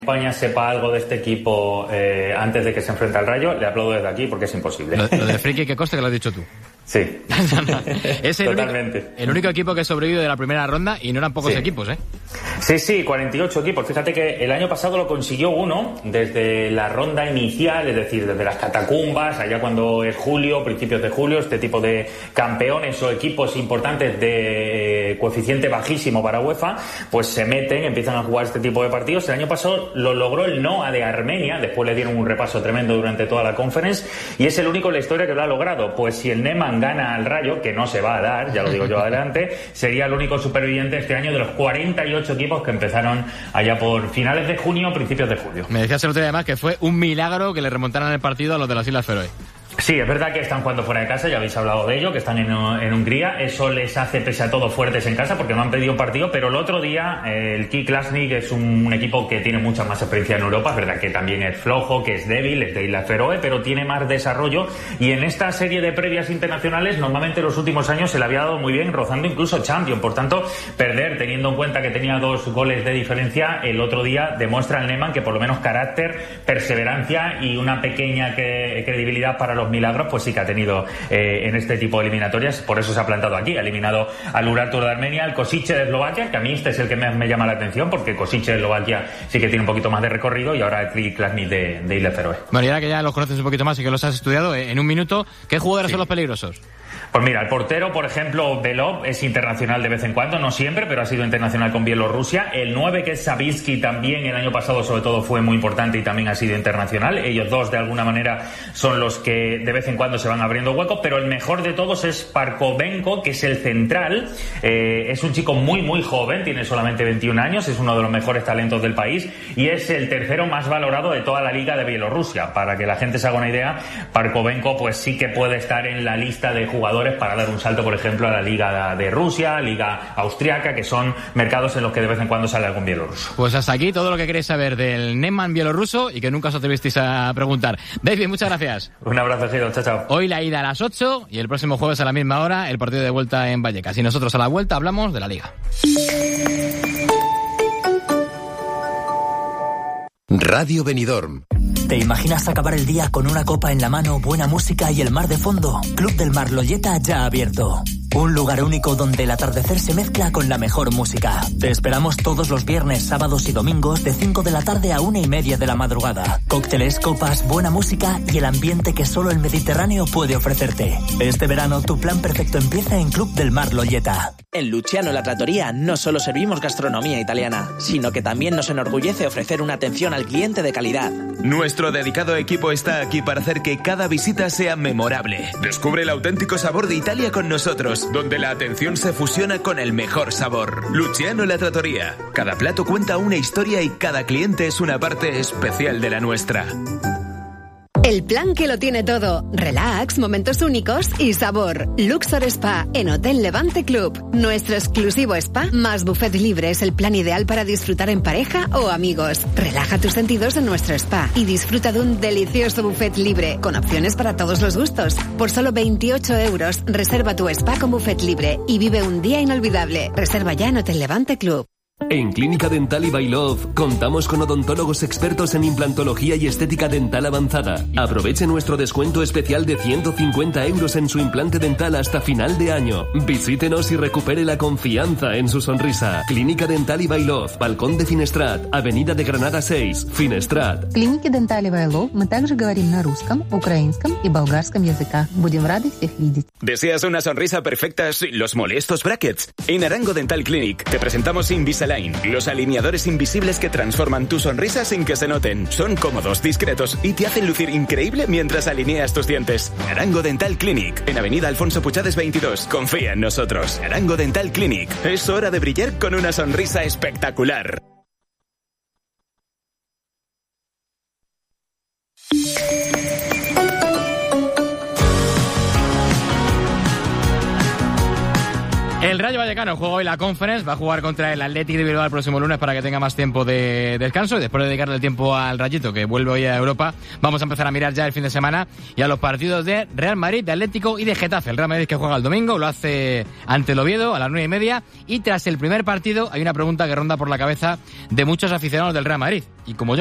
España sepa algo de este equipo antes de que se enfrente al Rayo, le aplaudo desde aquí porque es imposible. Lo de friki que coste que lo has dicho tú. Sí. Es el único equipo que sobrevive de la primera ronda y no eran pocos equipos, ¿eh? Sí, 48 equipos. Fíjate que el año pasado lo consiguió uno desde la ronda inicial, es decir, desde las catacumbas, allá cuando es julio, principios de julio, este tipo de campeones o equipos importantes de coeficiente bajísimo para UEFA, pues se meten, empiezan a jugar este tipo de partidos. El año pasado lo logró el NOA de Armenia, después le dieron un repaso tremendo durante toda la conference, y es el único en la historia que lo ha logrado. Pues si el Neman gana al Rayo, que no se va a dar, ya lo digo yo adelante, sería el único superviviente este año de los 48 equipos que empezaron allá por finales de junio, principios de julio. Me decías el otro día además que fue un milagro que le remontaran el partido a los de las Islas Feroe. Sí, es verdad que están jugando fuera de casa, ya habéis hablado de ello, que están en Hungría. Eso les hace, pese a todo, fuertes en casa porque no han perdido un partido, pero el otro día el KIK Klasnik es un equipo que tiene mucha más experiencia en Europa. Es verdad que también es flojo, que es débil, es de Islas Feroe, pero tiene más desarrollo, y en esta serie de previas internacionales normalmente en los últimos años se le había dado muy bien, rozando incluso Champions. Por tanto, perder, teniendo en cuenta que tenía 2 goles de diferencia, el otro día demuestra al Neman que por lo menos carácter, perseverancia y una pequeña credibilidad para los milagros, pues sí que ha tenido en este tipo de eliminatorias. Por eso se ha plantado aquí, ha eliminado al Urartu de Armenia, al Košice de Eslovaquia, que a mí este es el que me llama la atención, porque Košice de Eslovaquia sí que tiene un poquito más de recorrido, y ahora el KIK Klasnik de Islas Feroe. Bueno, y ahora que ya los conoces un poquito más y que los has estudiado, en un minuto, ¿qué jugadores son los peligrosos? Pues mira, el portero, por ejemplo, Belov, es internacional de vez en cuando, no siempre, pero ha sido internacional con Bielorrusia. El 9, que es Savitsky, también el año pasado sobre todo fue muy importante y también ha sido internacional. Ellos dos, de alguna manera, son los que de vez en cuando se van abriendo huecos, pero el mejor de todos es Parkovenko, que es el central. Es un chico muy, muy joven, tiene solamente 21 años, es uno de los mejores talentos del país y es el tercero más valorado de toda la liga de Bielorrusia. Para que la gente se haga una idea, Parkovenko pues sí que puede estar en la lista de jugadores para dar un salto, por ejemplo, a la Liga de Rusia, Liga Austriaca, que son mercados en los que de vez en cuando sale algún bielorruso. Pues hasta aquí todo lo que queréis saber del Neman bielorruso y que nunca os atrevisteis a preguntar. David, muchas gracias. Un abrazo, Gido. Chao, chao. Hoy la ida a las 8 y el próximo jueves a la misma hora el partido de vuelta en Vallecas. Y nosotros a la vuelta hablamos de la Liga. Radio Benidorm. ¿Te imaginas acabar el día con una copa en la mano, buena música y el mar de fondo? Club del Mar Loyeta ya abierto. Un lugar único donde el atardecer se mezcla con la mejor música. Te esperamos todos los viernes, sábados y domingos de 5 de la tarde a 1:30 de la madrugada. Cócteles, copas, buena música y el ambiente que solo el Mediterráneo puede ofrecerte. Este verano tu plan perfecto empieza en Club del Mar Loyeta. En Luciano La Trattoria no solo servimos gastronomía italiana, sino que también nos enorgullece ofrecer una atención al cliente de calidad. Nuestro dedicado equipo está aquí para hacer que cada visita sea memorable. Descubre el auténtico sabor de Italia con nosotros, donde la atención se fusiona con el mejor sabor. Luciano La Trattoria. Cada plato cuenta una historia y cada cliente es una parte especial de la nuestra. El plan que lo tiene todo. Relax, momentos únicos y sabor. Luxor Spa en Hotel Levante Club. Nuestro exclusivo spa más buffet libre es el plan ideal para disfrutar en pareja o amigos. Relaja tus sentidos en nuestro spa y disfruta de un delicioso buffet libre con opciones para todos los gustos. Por solo 28 euros, reserva tu spa con buffet libre y vive un día inolvidable. Reserva ya en Hotel Levante Club. En Clínica Dental Ibai Love contamos con odontólogos expertos en implantología y estética dental avanzada. Aproveche nuestro descuento especial de 150 euros en su implante dental hasta final de año. Visítenos y recupere la confianza en su sonrisa. Clínica Dental Ibai Love, Balcón de Finestrat, Avenida de Granada 6, Finestrat. В клинике Dental Ibai Love мы также говорим на русском, украинском и болгарском языках. Будем рады всех видеть. ¿Deseas una sonrisa perfecta sin los molestos brackets? En Arango Dental Clinic te presentamos Invisalign, los alineadores invisibles que transforman tu sonrisa sin que se noten. Son cómodos, discretos y te hacen lucir increíble mientras alineas tus dientes. Arango Dental Clinic, en Avenida Alfonso Puchades 22. Confía en nosotros. Arango Dental Clinic. Es hora de brillar con una sonrisa espectacular. El Rayo Vallecano juega hoy la Conference, va a jugar contra el Athletic de Bilbao el próximo lunes para que tenga más tiempo de descanso, y después de dedicarle el tiempo al Rayito, que vuelve hoy a Europa, vamos a empezar a mirar ya el fin de semana y a los partidos de Real Madrid, de Atlético y de Getafe. El Real Madrid, que juega el domingo, lo hace ante el Oviedo a las 9:30, y tras el primer partido hay una pregunta que ronda por la cabeza de muchos aficionados del Real Madrid, y como yo